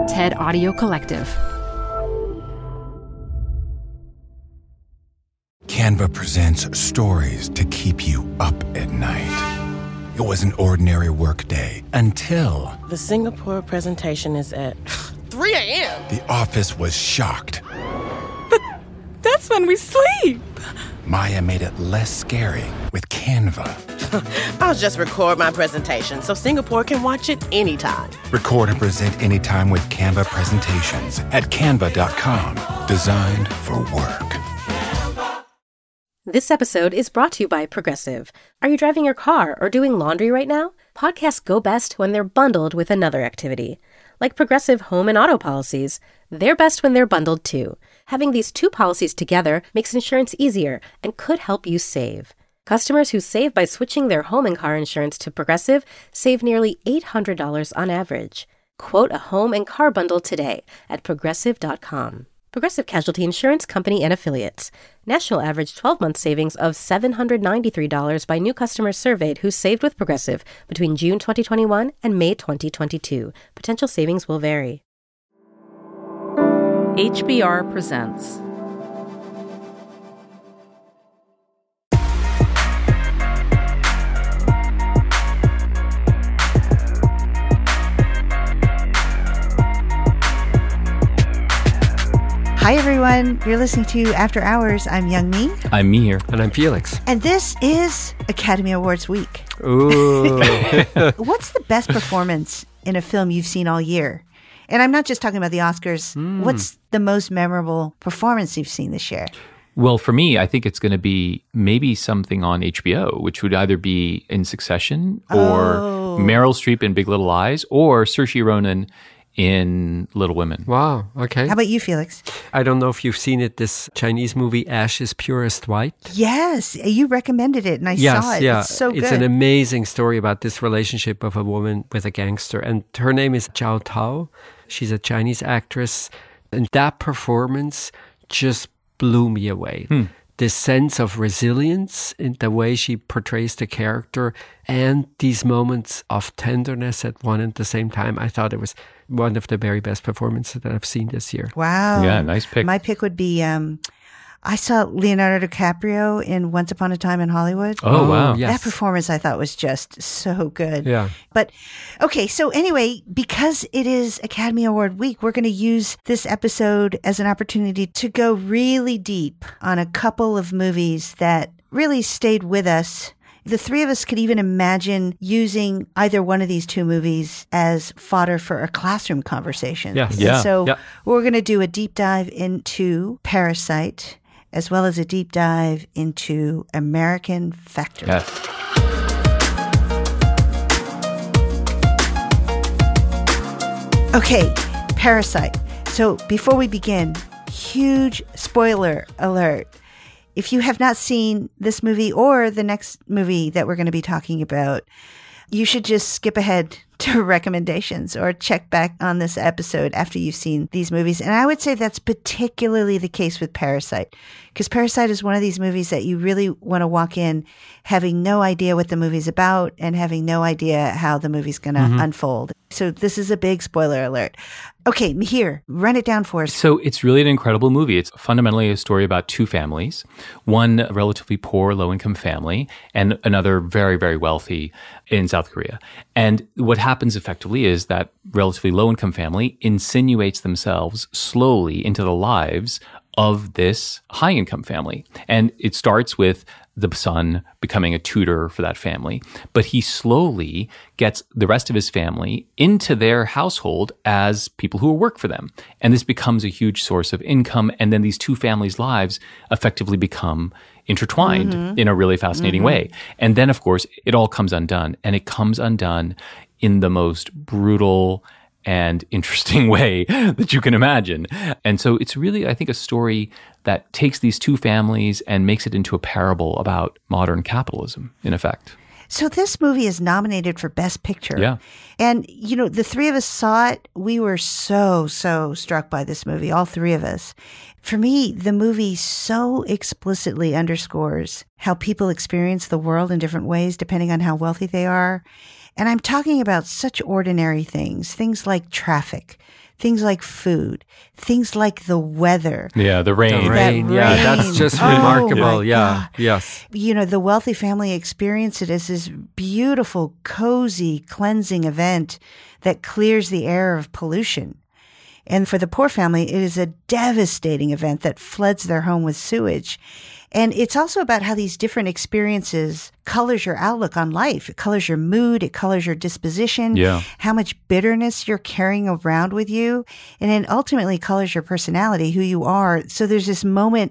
TED Audio Collective. Canva presents stories to keep you up at night. It was an ordinary workday until... The Singapore presentation is at 3 a.m. The office was shocked. But that's when we sleep. Maya made it less scary with Canva. I'll just record my presentation so Singapore can watch it anytime. Record and present anytime with Canva presentations at canva.com. Designed for work. This episode is brought to you by Progressive. Are you driving your car or doing laundry right now? Podcasts go best when they're bundled with another activity. Like Progressive home and auto policies, they're best when they're bundled too. Having these two policies together makes insurance easier and could help you save. Customers who save by switching their home and car insurance to Progressive save nearly $800 on average. Quote a home and car bundle today at Progressive.com. Progressive Casualty Insurance Company and Affiliates. National average 12-month savings of $793 by new customers surveyed who saved with Progressive between June 2021 and May 2022. Potential savings will vary. HBR presents Hi, everyone. You're listening to After Hours. I'm Young Mi. I'm Mihir. And I'm Felix. And this is Academy Awards week. Ooh. What's the best performance in a film you've seen all year? And I'm not just talking about the Oscars. What's the most memorable performance you've seen this year? Well, for me, I think it's going to be maybe something on HBO, which would either be in Succession or Meryl Streep in Big Little Lies or Saoirse Ronan in Little Women. Wow. Okay. How about you, Felix? I don't know if you've seen it, this Chinese movie, Ash is Purest White. Yes. You recommended it and I saw it. Yeah. It's so good. It's an amazing story about this relationship of a woman with a gangster. And her name is Zhao Tao. She's a Chinese actress. And that performance just blew me away. This sense of resilience in the way she portrays the character and these moments of tenderness at one and the same time. I thought it was one of the very best performances that I've seen this year. Wow. Yeah, nice pick. My pick would be, I saw Leonardo DiCaprio in Once Upon a Time in Hollywood. Oh, wow. Yes. That performance I thought was just so good. Yeah. But okay, so anyway, because it is Academy Award week, we're going to use this episode as an opportunity to go really deep on a couple of movies that really stayed with us. The three of us could even imagine using either one of these two movies as fodder for a classroom conversation. Yes. Yeah. So Yeah. we're going to do a deep dive into Parasite, as well as a deep dive into American Factory. Yes. Okay, Parasite. So before we begin, huge spoiler alert. If you have not seen this movie or the next movie that we're going to be talking about, you should just skip ahead to recommendations or check back on this episode after you've seen these movies. And I would say that's particularly the case with Parasite, because Parasite is one of these movies that you really want to walk in having no idea what the movie's about and having no idea how the movie's going to unfold. So this is a big spoiler alert. Okay, Mihir, run it down for us. So it's really an incredible movie. It's fundamentally a story about two families, one a relatively poor, low-income family, and another very, very wealthy in South Korea. And what happens effectively is that relatively low-income family insinuates themselves slowly into the lives of this high-income family. And it starts with the son becoming a tutor for that family. But he slowly gets the rest of his family into their household as people who work for them. And this becomes a huge source of income. And then these two families' lives effectively become intertwined in a really fascinating way. And then, of course, it all comes undone. And it comes undone in the most brutal and interesting way that you can imagine. And so it's really, I think, a story that takes these two families and makes it into a parable about modern capitalism, in effect. So this movie is nominated for Best Picture. Yeah. And, you know, the three of us saw it. We were so struck by this movie, all three of us. For me, the movie so explicitly underscores how people experience the world in different ways, depending on how wealthy they are. And I'm talking about such ordinary things like traffic, things like food, things like the weather. Yeah, the rain. The rain. Yeah, that's just remarkable. Yeah, God. yes. You know, the wealthy family experience it as this beautiful, cozy, cleansing event that clears the air of pollution. And for the poor family, it is a devastating event that floods their home with sewage. And it's also about how these different experiences colors your outlook on life. It colors your mood. It colors your disposition. Yeah. How much bitterness you're carrying around with you. And it ultimately colors your personality, who you are. So there's this moment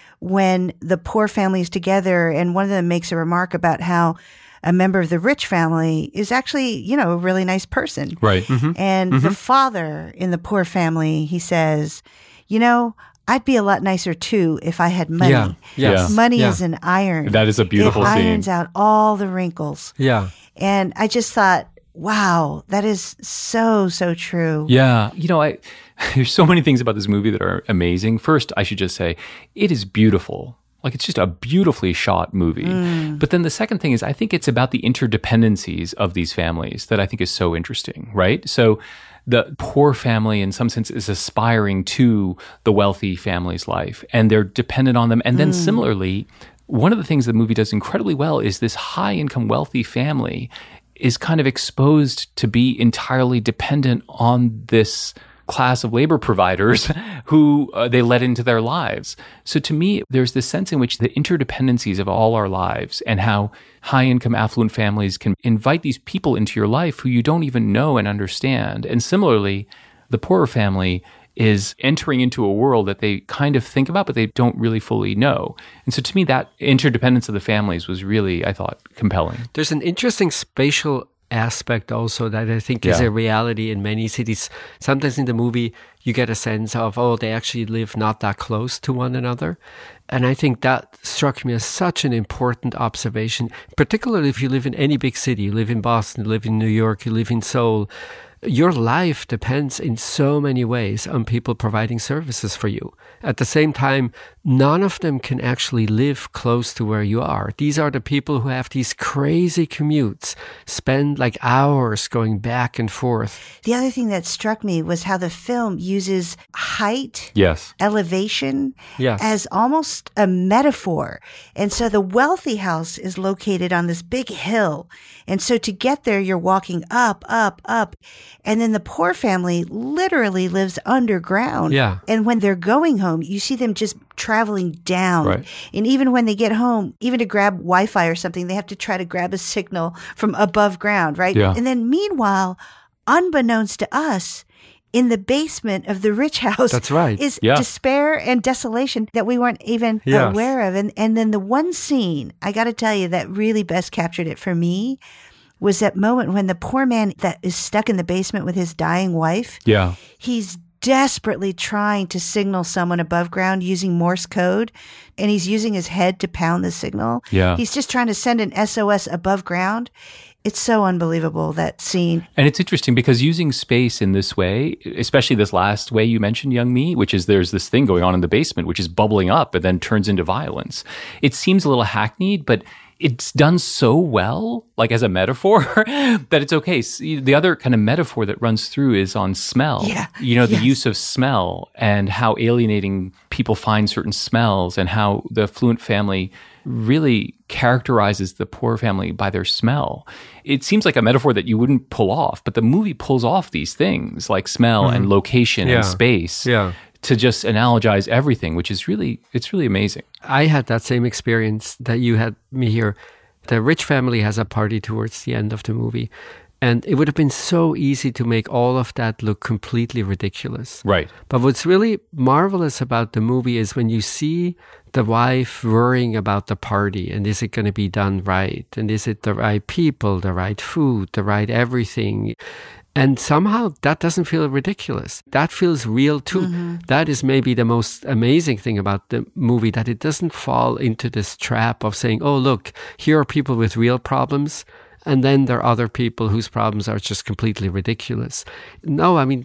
when the poor family is together and one of them makes a remark about how a member of the rich family is actually, you know, a really nice person. Right. And the father in the poor family, he says, you know, I'd be a lot nicer too if I had money. Yeah. Yes. Money Yeah. is an iron. That is a beautiful it scene. irons out all the wrinkles. Yeah. And I just thought, wow, that is so, so true. Yeah. You know, there's so many things about this movie that are amazing. First, I should just say it is beautiful. Like, it's just a beautifully shot movie. But then the second thing is, I think it's about the interdependencies of these families that I think is so interesting, right? So the poor family, in some sense, is aspiring to the wealthy family's life, and they're dependent on them. And then similarly, one of the things the movie does incredibly well is this high-income, wealthy family is kind of exposed to be entirely dependent on this class of labor providers who they let into their lives. So to me, there's this sense in which the interdependencies of all our lives and how high-income, affluent families can invite these people into your life who you don't even know and understand. And similarly, the poorer family is entering into a world that they kind of think about, but they don't really fully know. And so to me, that interdependence of the families was really, I thought, compelling. There's an interesting spatial aspect also that I think is a reality in many cities. Sometimes in the movie, you get a sense of, oh, they actually live not that close to one another. And I think that struck me as such an important observation, particularly if you live in any big city. You live in Boston, you live in New York, you live in Seoul. Your life depends in so many ways on people providing services for you. At the same time, none of them can actually live close to where you are. These are the people who have these crazy commutes, spend like hours going back and forth. The other thing that struck me was how the film uses height, Yes. elevation, Yes. as almost a metaphor. And so the wealthy house is located on this big hill. And so to get there, you're walking up, up, up. And then the poor family literally lives underground. Yeah. And when they're going home, you see them just traveling down. Right. And even when they get home, even to grab Wi-Fi or something, they have to try to grab a signal from above ground, right? Yeah. And then meanwhile, unbeknownst to us, in the basement of the rich house That's right. is Yeah. despair and desolation that we weren't even Yes. aware of. And then the one scene, I got to tell you, that really best captured it for me was that moment when the poor man that is stuck in the basement with his dying wife, Yeah. he's desperately trying to signal someone above ground using Morse code, and he's using his head to pound the signal. Yeah. He's just trying to send an SOS above ground. It's so unbelievable, that scene. And it's interesting because using space in this way, especially this last way you mentioned, Young Me, which is there's this thing going on in the basement, which is bubbling up and then turns into violence. It seems a little hackneyed, but it's done so well, like as a metaphor, that it's okay. The other kind of metaphor that runs through is on smell. Yeah. You know, the Yes. use of smell and how alienating people find certain smells and how the affluent family really characterizes the poor family by their smell. It seems like a metaphor that you wouldn't pull off, but the movie pulls off these things like smell and location Yeah. and space Yeah. to just analogize everything, which is really, it's really amazing. I had that same experience that you had me here. The rich family has a party towards the end of the movie. And it would have been so easy to make all of that look completely ridiculous. Right. But what's really marvelous about the movie is when you see the wife worrying about the party and is it going to be done right? And is it the right people, the right food, the right everything? And somehow that doesn't feel ridiculous. That feels real too. That is maybe the most amazing thing about the movie, that it doesn't fall into this trap of saying, oh, look, here are people with real problems. And then there are other people whose problems are just completely ridiculous. No, I mean, the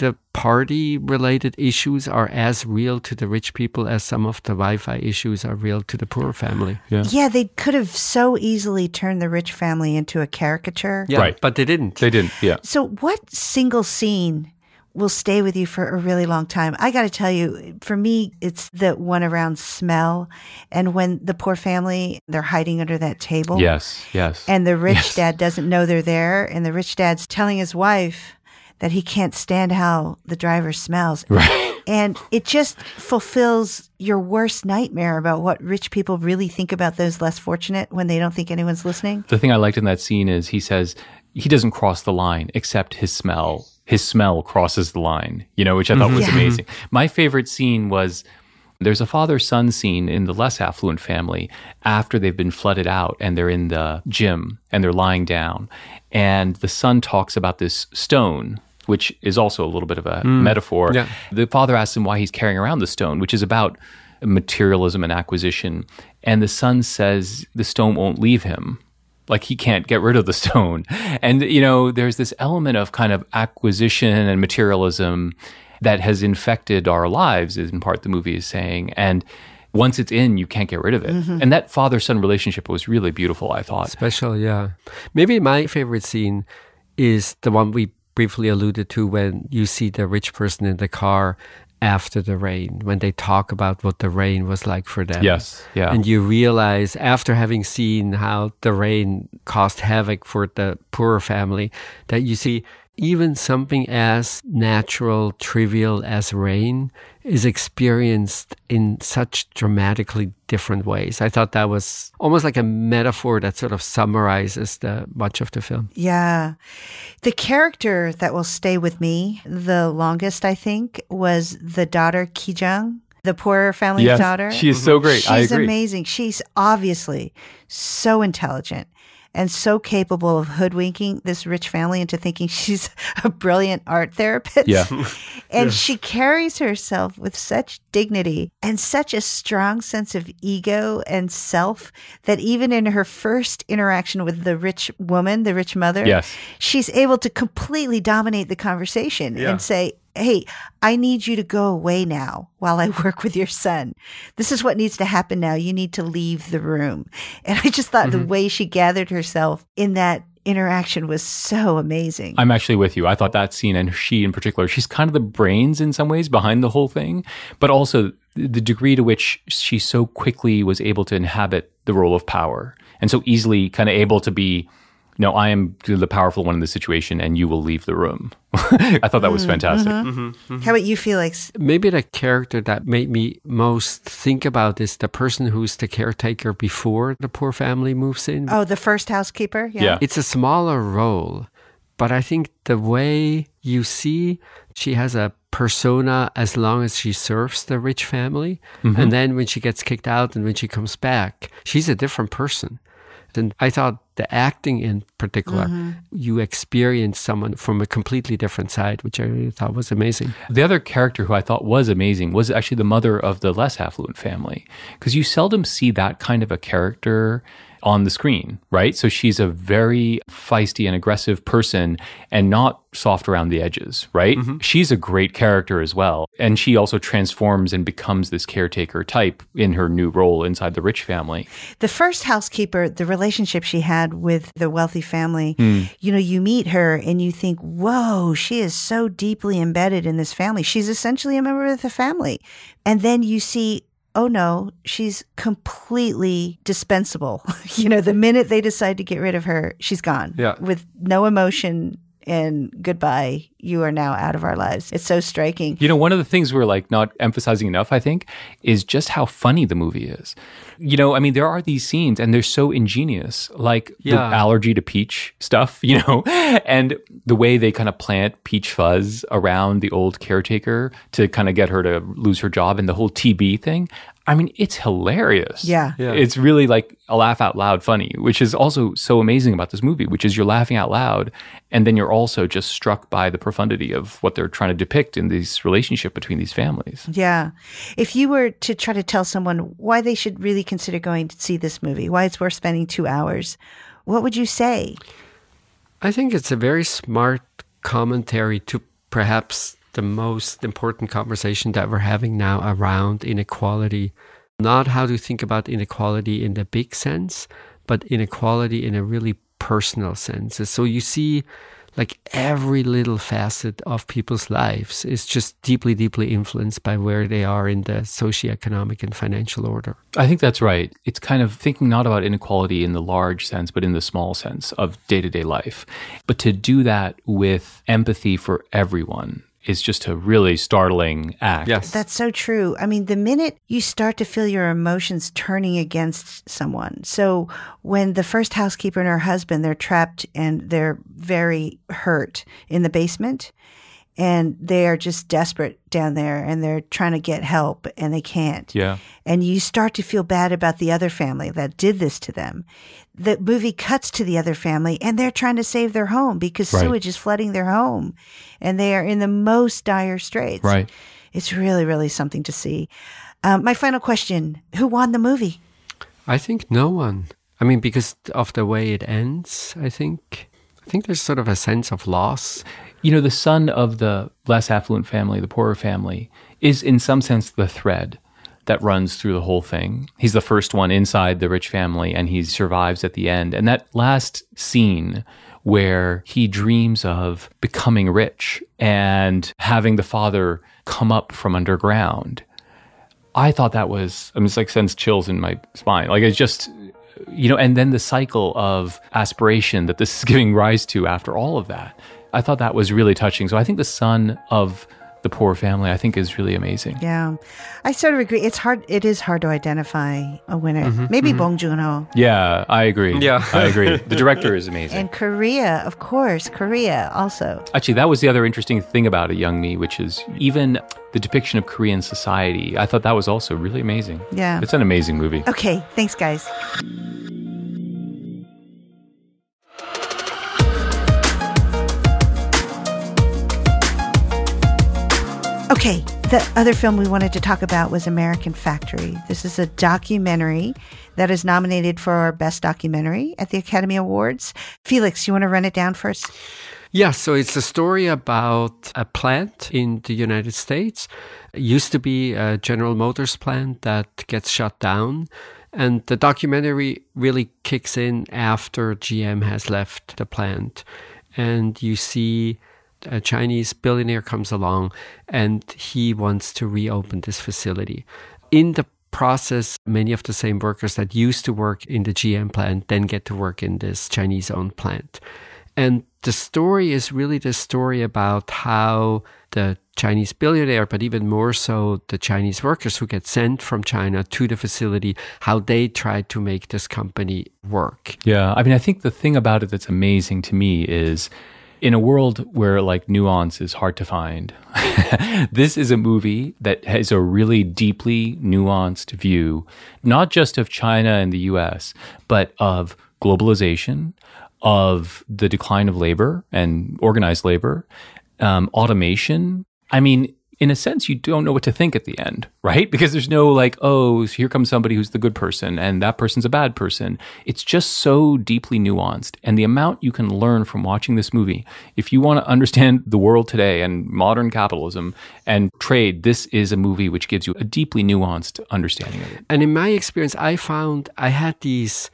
party-related issues are as real to the rich people as some of the Wi-Fi issues are real to the poor family. Yeah, they could have so easily turned the rich family into a caricature. Yeah, Right. but they didn't. They didn't, yeah. So what single scene will stay with you for a really long time? I got to tell you, for me, it's the one around smell. And when the poor family, they're hiding under that table. Yes. And the rich dad doesn't know they're there. And the rich dad's telling his wife that he can't stand how the driver smells. Right. And it just fulfills your worst nightmare about what rich people really think about those less fortunate when they don't think anyone's listening. The thing I liked in that scene is he says he doesn't cross the line except his smell. His smell crosses the line, which I thought was amazing. My favorite scene was there's a father-son scene in the less affluent family after they've been flooded out and they're in the gym and they're lying down. And the son talks about this stone, which is also a little bit of a metaphor. Yeah. The father asks him why he's carrying around the stone, which is about materialism and acquisition. And the son says the stone won't leave him. Like he can't get rid of the stone. And, there's this element of kind of acquisition and materialism that has infected our lives, is in part the movie is saying. And once it's in, you can't get rid of it. And that father-son relationship was really beautiful, I thought. Special, yeah. Maybe my favorite scene is the one we briefly alluded to when you see the rich person in the car after the rain, when they talk about what the rain was like for them. Yes, yeah. And you realize, after having seen how the rain caused havoc for the poorer family, that you see even something as natural, trivial as rain is experienced in such dramatically different ways. I thought that was almost like a metaphor that sort of summarizes much of the film. Yeah. The character that will stay with me the longest, I think, was the daughter, Ki-jung, the poorer family's daughter. She is so great. I She's agree. amazing. She's obviously so intelligent and so capable of hoodwinking this rich family into thinking she's a brilliant art therapist. Yeah. And she carries herself with such dignity and such a strong sense of ego and self that even in her first interaction with the rich woman, the rich mother, she's able to completely dominate the conversation and say, hey, I need you to go away now while I work with your son. This is what needs to happen now. You need to leave the room. And I just thought the way she gathered herself in that interaction was so amazing. I'm actually with you. I thought that scene, and she in particular, she's kind of the brains in some ways behind the whole thing, but also the degree to which she so quickly was able to inhabit the role of power and so easily kind of able to be, no, I am the powerful one in this situation and you will leave the room. I thought that was fantastic. How about you, Felix? Maybe the character that made me most think about is the person who's the caretaker before the poor family moves in. Oh, the first housekeeper? Yeah. It's a smaller role, but I think the way you see she has a persona as long as she serves the rich family. And then when she gets kicked out and when she comes back, she's a different person. And I thought the acting in particular, you experience someone from a completely different side, which I really thought was amazing. The other character who I thought was amazing was actually the mother of the less affluent family, because you seldom see that kind of a character on the screen, right? So she's a very feisty and aggressive person and not soft around the edges, right? She's a great character as well. And she also transforms and becomes this caretaker type in her new role inside the rich family. The first housekeeper, the relationship she had with the wealthy family, you meet her and you think, whoa, she is so deeply embedded in this family. She's essentially a member of the family. And then you see, oh no, she's completely dispensable. The minute they decide to get rid of her, she's gone. Yeah. With no emotion and goodbye, you are now out of our lives. It's so striking. One of the things we're not emphasizing enough, I think, is just how funny the movie is. There are these scenes and they're so ingenious, like the allergy to peach stuff, and the way they kind of plant peach fuzz around the old caretaker to kind of get her to lose her job, and the whole TB thing. It's hilarious. Yeah. It's really like a laugh out loud funny, which is also so amazing about this movie, which is you're laughing out loud and then you're also just struck by the profundity of what they're trying to depict in this relationship between these families. Yeah. If you were to try to tell someone why they should really consider going to see this movie, why it's worth spending 2 hours, what would you say? I think it's a very smart commentary to perhaps the most important conversation that we're having now around inequality. Not how to think about inequality in the big sense, but inequality in a really personal sense. So you see, like, every little facet of people's lives is just deeply, deeply influenced by where they are in the socioeconomic and financial order. I think that's right. It's kind of thinking not about inequality in the large sense, but in the small sense of day-to-day life. But to do that with empathy for everyone is just a really startling act. Yes. That's so true. I mean, the minute you start to feel your emotions turning against someone. So when the first housekeeper and her husband, they're trapped and they're very hurt in the basement, and they are just desperate down there, and they're trying to get help and they can't. Yeah. And you start to feel bad about the other family that did this to them. The movie cuts to the other family, and they're trying to save their home because sewage is flooding their home, and they are in the most dire straits. Right. It's really, really something to see. My final question, who won the movie? I think no one. I mean, because of the way it ends, I think there's sort of a sense of loss. You know, the son of the less affluent family, the poorer family, is in some sense the thread that runs through the whole thing. He's the first one inside the rich family, and he survives at the end. And that last scene where he dreams of becoming rich and having the father come up from underground, I thought that was, I mean, it's like sends chills in my spine. Like, it's just, you know, and then the cycle of aspiration that this is giving rise to after all of that. I thought that was really touching. So I think the son of the poor family, I think, is really amazing. Yeah, I sort of agree. It is hard to identify a winner. Maybe Bong Joon-ho. Yeah, I agree. Yeah. I agree. The director is amazing. And Korea, of course. Korea also. Actually, that was the other interesting thing about it, Young Mi, which is even the depiction of Korean society. I thought that was also really amazing. Yeah. It's an amazing movie. Okay, thanks, guys. Okay, the other film we wanted to talk about was American Factory. This is a documentary that is nominated for Best Documentary at the Academy Awards. Felix, you want to run it down for us? Yeah, so it's a story about a plant in the United States. It used to be a General Motors plant that gets shut down. And the documentary really kicks in after GM has left the plant. And you see a Chinese billionaire comes along and he wants to reopen this facility. In the process, many of the same workers that used to work in the GM plant then get to work in this Chinese-owned plant. And the story is really the story about how the Chinese billionaire, but even more so the Chinese workers who get sent from China to the facility, how they try to make this company work. Yeah, I mean, I think the thing about it that's amazing to me is in a world where like nuance is hard to find, this is a movie that has a really deeply nuanced view, not just of China and the US, but of globalization, of the decline of labor and organized labor, automation. I mean, in a sense, you don't know what to think at the end, right? Because there's no like, oh, here comes somebody who's the good person and that person's a bad person. It's just so deeply nuanced. And the amount you can learn from watching this movie, if you want to understand the world today and modern capitalism and trade, this is a movie which gives you a deeply nuanced understanding of it. And in my experience, I found I had these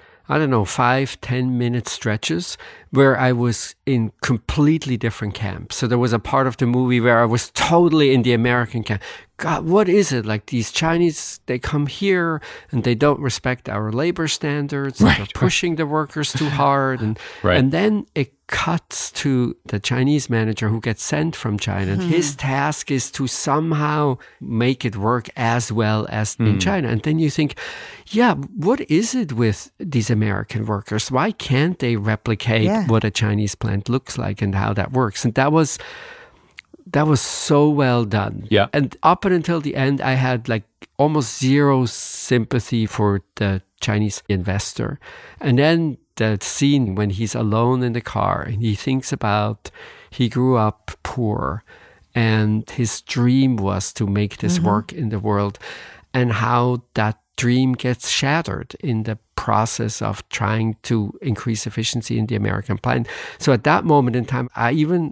5-10 minute stretches where I was in completely different camps. So there was a part of the movie where I was totally in the American camp. God, what is it? Like these Chinese, they come here and they don't respect our labor standards. Right, they're pushing the workers too hard. And then it cuts to the Chinese manager who gets sent from China. And his task is to somehow make it work as well as in China. And then you think, yeah, what is it with these American workers? Why can't they replicate what a Chinese plant looks like and how that works? And that was so well done. Yeah. And up until the end, I had like almost zero sympathy for the Chinese investor. And then the scene when he's alone in the car and he thinks about he grew up poor and his dream was to make this work in the world, and how that dream gets shattered in the process of trying to increase efficiency in the American plant. So at that moment in time, I even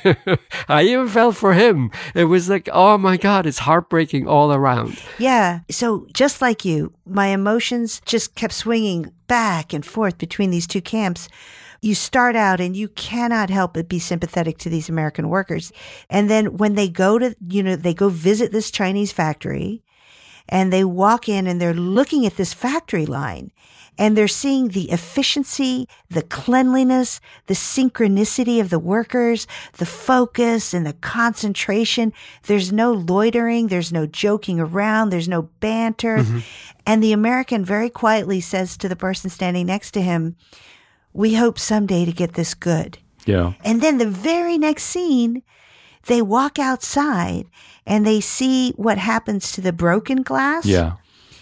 felt for him. It was like, oh my God, it's heartbreaking all around. Yeah. So just like you, my emotions just kept swinging back and forth between these two camps. You start out and you cannot help but be sympathetic to these American workers. And then when they go to, they go visit this Chinese factory and they walk in and they're looking at this factory line and they're seeing the efficiency, the cleanliness, the synchronicity of the workers, the focus and the concentration. There's no loitering. There's no joking around. There's no banter. Mm-hmm. And the American very quietly says to the person standing next to him, "We hope someday to get this good." Yeah. And then the very next scene, they walk outside and they see what happens to the broken glass. Yeah.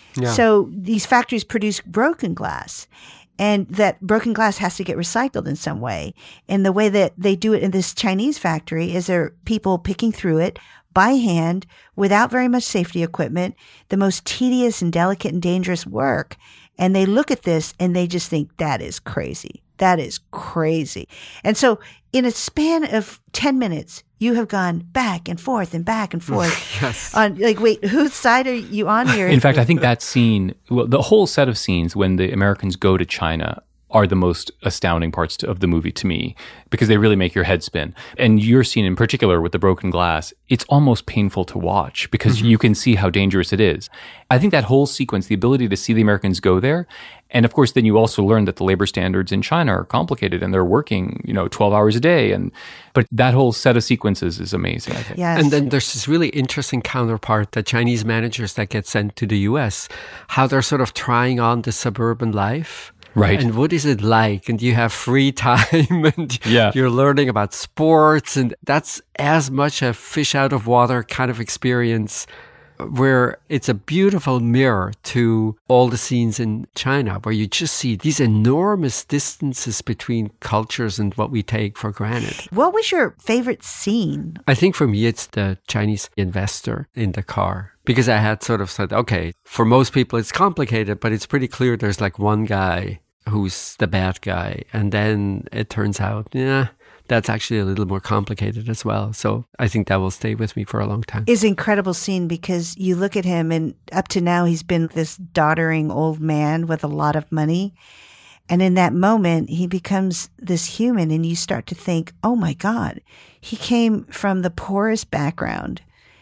So these factories produce broken glass, and that broken glass has to get recycled in some way. And the way that they do it in this Chinese factory is there are people picking through it by hand without very much safety equipment, the most tedious and delicate and dangerous work. And they look at this and they just think, that is crazy. That is crazy. And so in a span of 10 minutes, you have gone back and forth and back and forth. Yes. On wait, whose side are you on here? In fact, I think that scene, well, the whole set of scenes when the Americans go to China are the most astounding parts of the movie to me, because they really make your head spin. And your scene in particular with the broken glass, it's almost painful to watch because you can see how dangerous it is. I think that whole sequence, the ability to see the Americans go there, and of course then you also learn that the labor standards in China are complicated and they're working, 12 hours a day. But that whole set of sequences is amazing, I think. Yes. And then there's this really interesting counterpart, the Chinese managers that get sent to the US, how they're sort of trying on the suburban life. Right. And what is it like? And you have free time and you're learning about sports. And that's as much a fish out of water kind of experience, where it's a beautiful mirror to all the scenes in China, where you just see these enormous distances between cultures and what we take for granted. What was your favorite scene? I think for me, it's the Chinese investor in the car. Because I had sort of said, okay, for most people it's complicated, but it's pretty clear there's like one guy who's the bad guy. And then it turns out, that's actually a little more complicated as well. So I think that will stay with me for a long time. It's an incredible scene because you look at him and up to now he's been this doddering old man with a lot of money. And in that moment, he becomes this human and you start to think, oh my God, he came from the poorest background.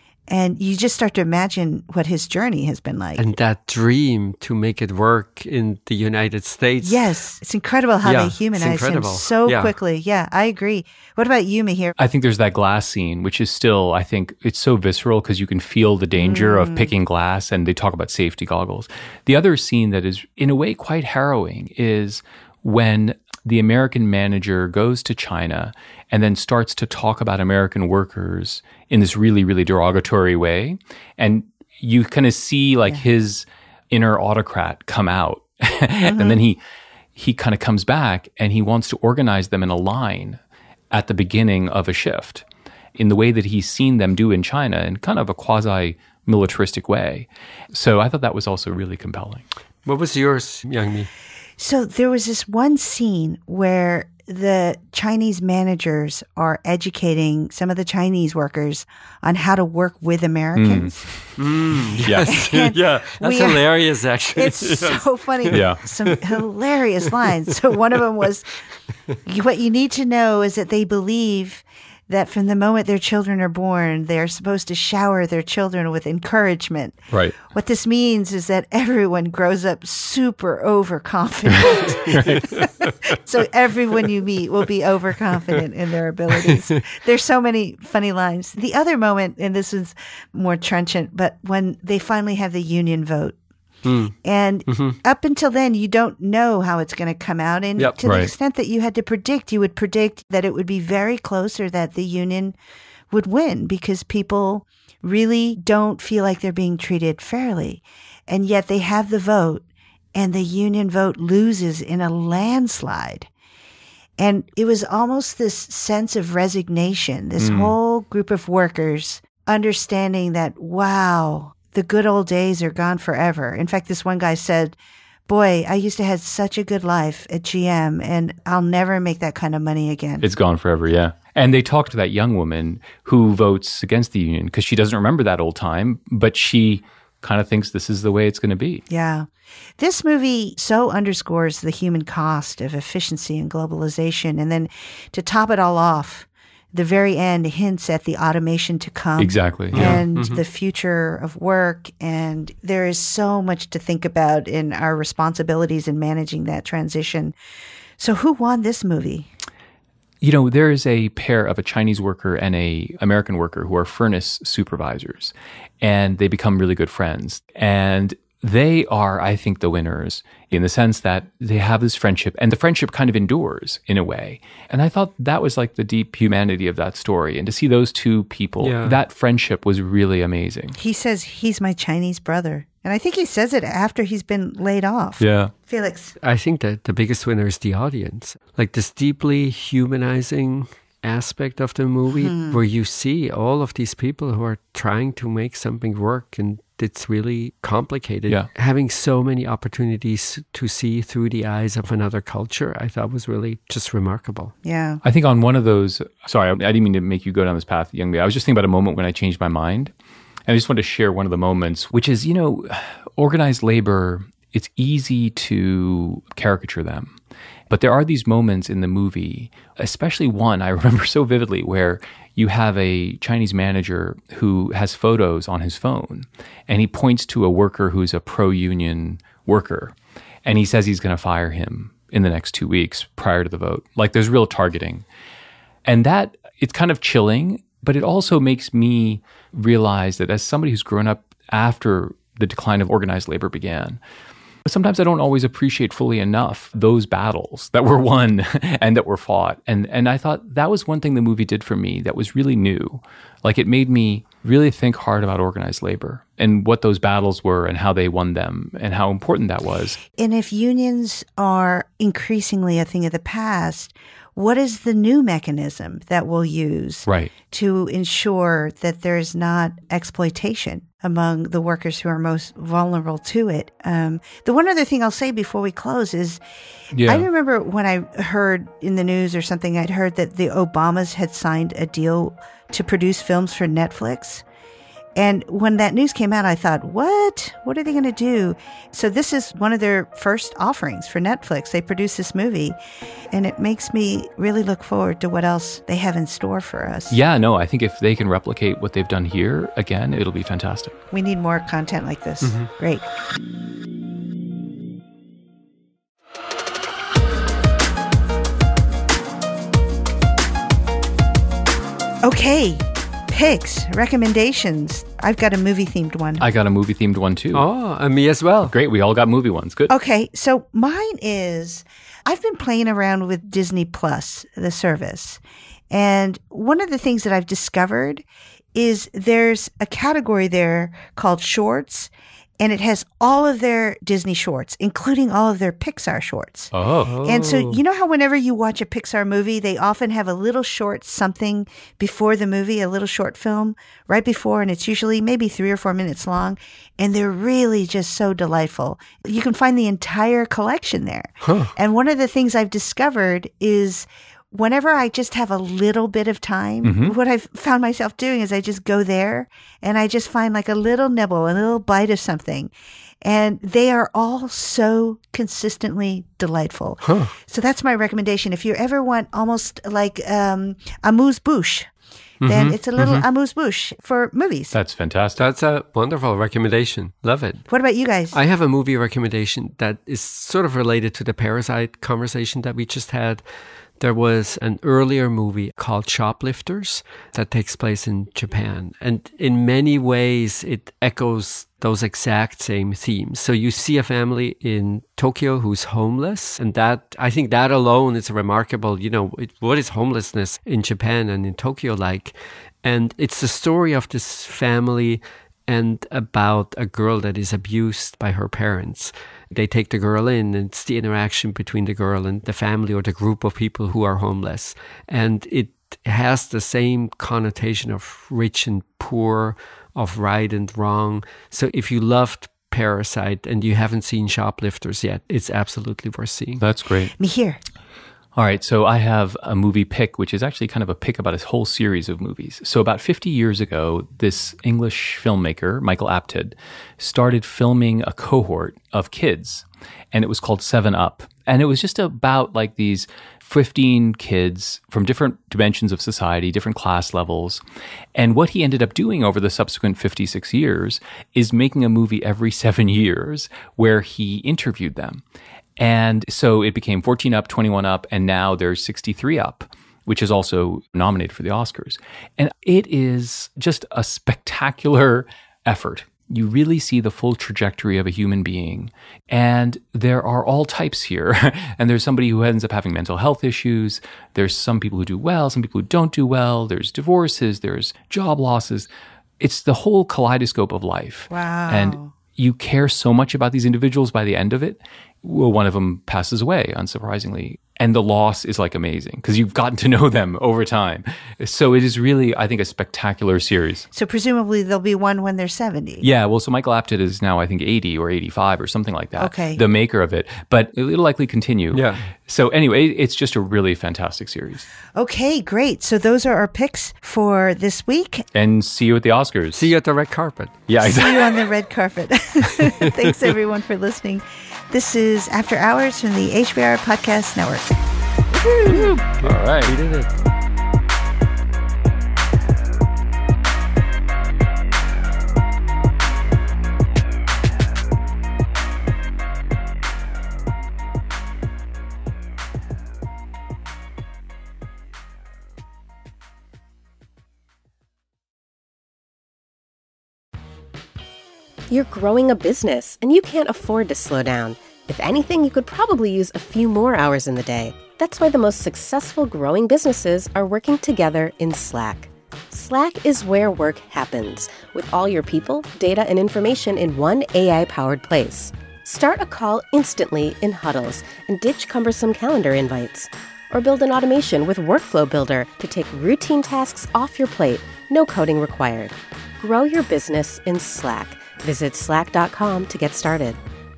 And you just start to imagine what his journey has been like. And that dream to make it work in the United States. Yes. It's incredible how they humanize him so quickly. Yeah, I agree. What about you, Mihir? I think there's that glass scene, which is still, I think, it's so visceral because you can feel the danger of picking glass, and they talk about safety goggles. The other scene that is, in a way, quite harrowing is when the American manager goes to China and then starts to talk about American workers in this really, really derogatory way. And you kind of see his inner autocrat come out. And then he kind of comes back and he wants to organize them in a line at the beginning of a shift in the way that he's seen them do in China in kind of a quasi-militaristic way. So I thought that was also really compelling. What was yours, Young-Mi? So there was this one scene where the Chinese managers are educating some of the Chinese workers on how to work with Americans. Yes. Yeah. That's hilarious, actually. It's so funny. Yeah. Some hilarious lines. So one of them was, what you need to know is that they believe that from the moment their children are born, they're supposed to shower their children with encouragement. Right. What this means is that everyone grows up super overconfident. So everyone you meet will be overconfident in their abilities. There's so many funny lines. The other moment, and this is more trenchant, but when they finally have the union vote, and up until then, you don't know how it's going to come out. And to the extent that you had to predict, you would predict that it would be very close or that the union would win because people really don't feel like they're being treated fairly. And yet they have the vote and the union vote loses in a landslide. And it was almost this sense of resignation, this whole group of workers understanding that, wow, the good old days are gone forever. In fact, this one guy said, boy, I used to have such a good life at GM, and I'll never make that kind of money again. It's gone forever, yeah. And they talked to that young woman who votes against the union because she doesn't remember that old time, but she kind of thinks this is the way it's going to be. Yeah. This movie so underscores the human cost of efficiency and globalization. And then to top it all off, the very end hints at the automation to come. Exactly. Yeah. And the future of work. And there is so much to think about in our responsibilities in managing that transition. So who won this movie? You know, there is a pair of a Chinese worker and a American worker who are furnace supervisors, and they become really good friends. And they are, I think, the winners in the sense that they have this friendship, and the friendship kind of endures in a way. And I thought that was like the deep humanity of that story. And to see those two people, that friendship was really amazing. He says he's my Chinese brother. And I think he says it after he's been laid off. Yeah. Felix. I think that the biggest winner is the audience. Like this deeply humanizing aspect of the movie where you see all of these people who are trying to make something work, and it's really complicated. Yeah. Having so many opportunities to see through the eyes of another culture, I thought was really just remarkable. Yeah. I think on one of those, sorry, I didn't mean to make you go down this path, Young Mi. I was just thinking about a moment when I changed my mind. And I just want to share one of the moments, which is, you know, organized labor, it's easy to caricature them. But there are these moments in the movie, especially one I remember so vividly, where you have a Chinese manager who has photos on his phone, and he points to a worker who's a pro-union worker, and he says he's going to fire him in the next 2 weeks prior to the vote. Like, there's real targeting. And that, it's kind of chilling, but it also makes me realize that as somebody who's grown up after the decline of organized labor began, sometimes I don't always appreciate fully enough those battles that were won and that were fought. And I thought that was one thing the movie did for me that was really new. Like, it made me really think hard about organized labor and what those battles were and how they won them and how important that was. And if unions are increasingly a thing of the past, what is the new mechanism that we'll use to ensure that there's not exploitation among the workers who are most vulnerable to it? The one other thing I'll say before we close is I remember when I heard in the news or something, I'd heard that the Obamas had signed a deal to produce films for Netflix. And when that news came out, I thought, what? What are they going to do? So this is one of their first offerings for Netflix. They produced this movie, and it makes me really look forward to what else they have in store for us. Yeah, no, I think if they can replicate what they've done here, again, it'll be fantastic. We need more content like this. Great. Okay. Picks, recommendations. I've got a movie-themed one. I got a movie-themed one, too. Oh, and me as well. Great. We all got movie ones. Good. Okay. So mine is, I've been playing around with Disney Plus, the service. And one of the things that I've discovered is there's a category there called shorts, and it has all of their Disney shorts, including all of their Pixar shorts. Oh. And so, you know how whenever you watch a Pixar movie, they often have a little short something before the movie, a little short film right before, and it's usually maybe 3 or 4 minutes long, and they're really just so delightful. You can find the entire collection there. And one of the things I've discovered is whenever I just have a little bit of time, what I've found myself doing is I just go there and I just find like a little nibble, a little bite of something. And they are all so consistently delightful. So that's my recommendation. If you ever want almost like amuse-bouche, then it's a little amuse-bouche for movies. That's fantastic. That's a wonderful recommendation. Love it. What about you guys? I have a movie recommendation that is sort of related to the Parasite conversation that we just had. There was an earlier movie called Shoplifters that takes place in Japan. And in many ways, it echoes those exact same themes. So you see a family in Tokyo who's homeless. And that, I think that alone is remarkable. You know, what is homelessness in Japan and in Tokyo like? And it's the story of this family and about a girl that is abused by her parents. They take the girl in, and it's the interaction between the girl and the family or the group of people who are homeless. And it has the same connotation of rich and poor, of right and wrong. So if you loved Parasite and you haven't seen Shoplifters yet, it's absolutely worth seeing. That's great. Me here. All right, so I have a movie pick, which is actually kind of a pick about a whole series of movies. So about 50 years ago, this English filmmaker, Michael Apted, started filming a cohort of kids, and it was called 7 Up. And it was just about like these 15 kids from different dimensions of society, different class levels. And what he ended up doing over the subsequent 56 years is making a movie every 7 years where he interviewed them. And so it became 14 Up, 21 Up, and now there's 63 Up, which is also nominated for the Oscars. And it is just a spectacular effort. You really see the full trajectory of a human being. And there are all types here. And there's somebody who ends up having mental health issues. There's some people who do well, some people who don't do well. There's divorces, there's job losses. It's the whole kaleidoscope of life. Wow. And you care so much about these individuals by the end of it. Well, one of them passes away, unsurprisingly. And the loss is like amazing because you've gotten to know them over time. So it is really, I think, a spectacular series. So presumably there'll be one when they're 70. Yeah, well, so Michael Apted is now, I think, 80 or 85 or something like that. Okay. The maker of it. But it'll likely continue. Yeah. So anyway, it's just a really fantastic series. Okay, great. So those are our picks for this week. And see you at the Oscars. See you at the red carpet. Yeah, See exactly. you on the red carpet. Thanks, everyone, for listening. This is After Hours from the HBR Podcast Network. All right. We did it. You're growing a business, and you can't afford to slow down. If anything, you could probably use a few more hours in the day. That's why the most successful growing businesses are working together in Slack. Slack is where work happens, with all your people, data, and information in one AI-powered place. Start a call instantly in huddles and ditch cumbersome calendar invites. Or build an automation with Workflow Builder to take routine tasks off your plate, no coding required. Grow your business in Slack. Visit slack.com to get started.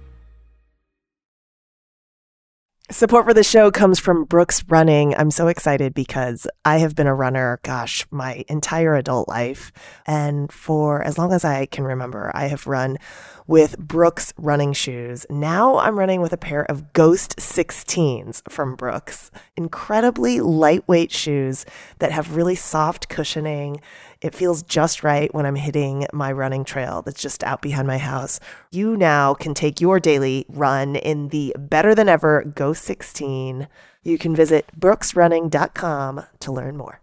Support for the show comes from Brooks Running. I'm so excited because I have been a runner, my entire adult life. And for as long as I can remember, I have run with Brooks running shoes. Now I'm running with a pair of Ghost 16s from Brooks. Incredibly lightweight shoes that have really soft cushioning. It feels just right when I'm hitting my running trail that's just out behind my house. You now can take your daily run in the better than ever Ghost 16. You can visit brooksrunning.com to learn more.